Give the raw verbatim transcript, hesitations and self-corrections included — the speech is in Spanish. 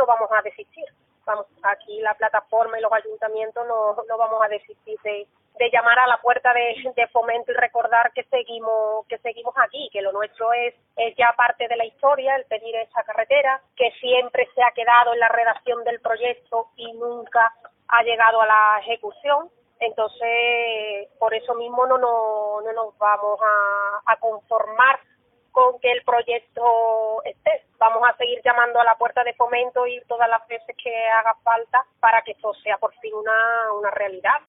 vamos a desistir. Vamos, aquí la plataforma y los ayuntamientos no, no vamos a desistir de, de llamar a la puerta de, de Fomento y recordar que seguimos que seguimos aquí, que lo nuestro es, es ya parte de la historia, el pedir esa carretera, que siempre se ha quedado en la redacción del proyecto y nunca ha llegado a la ejecución. Entonces, por eso mismo no, no, no nos vamos a, a conformar con que el proyecto esté. Vamos a seguir llamando a la puerta de Fomento y todas las veces que haga falta para que esto sea por fin una, una realidad.